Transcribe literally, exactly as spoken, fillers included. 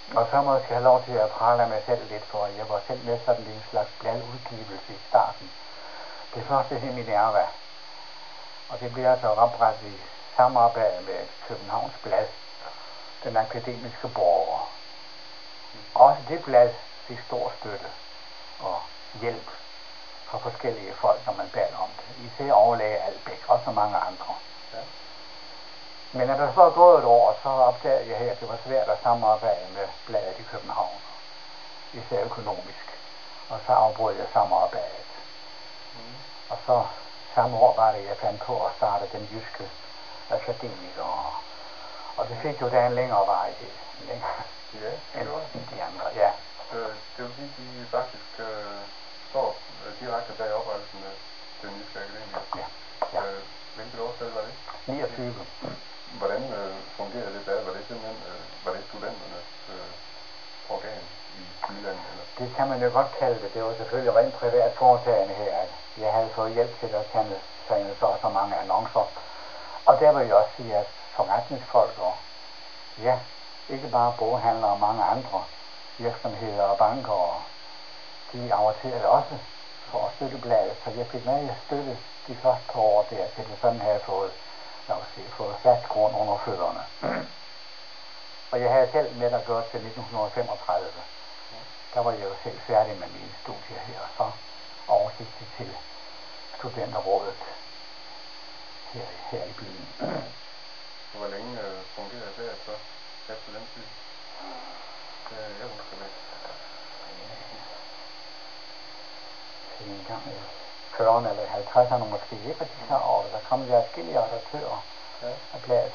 Og så må jeg have lov til at prale mig selv lidt, for jeg var selv med sådan en slags bladudgivelse i starten. Det første hed Minerva, og det bliver altså oprettet i samarbejde med Københavns Blad, Den Akademiske Borger. Også det blad fik stor støtte og hjælp fra forskellige folk, når man bad om det. Især overlæge Albæk, og så mange andre. Ja. Men når der så er gået et år, så opdagede jeg her, at det var svært at samarbejde med bladet i København. Især økonomisk. Og så afbrød jeg samarbejdet. Mm. Og så samme år var det, jeg fandt på at starte Den Jyske Akademiker. Og det fik jo da en længere varighed. Længere ja, end de andre, ja. Øh, det vil sige, at de faktisk øh, står øh, direkte bag oprettelsen af Den Jyske Akademiker. Ja. Ja. Øh, hvilket årstal var det? niogtyve. Hvordan øh, fungerede det der? Var det simpelthen øh, var det studenternes øh, organ i Jylland? Eller? Det kan man jo godt kalde det. Det var selvfølgelig rent privat foretagende her. Jeg havde fået hjælp til at kende sig så så mange annoncer. Og der vil jeg også sige, at forretningsfolk og ja, ikke bare boghandlere og mange andre virksomheder og banker, og de averterede også for at støtte bladet, så jeg fik med at støtte de første par år der, til det sådan havde fået, lad os sige, fået fast grund under fødderne. Og jeg havde selv med at gøre til nitten femogtredive. Der var jeg jo selv færdig med mine studier her, og så overgik det til studenterrådet her, her i byen. Hvor længe øh, fungerede det så efter den tid? Det er jeg husker med. Til en gang i fyrrerne eller halvtredserne måske ikke rigtig klar over det. Der kom der forskellige redaktører af bladet.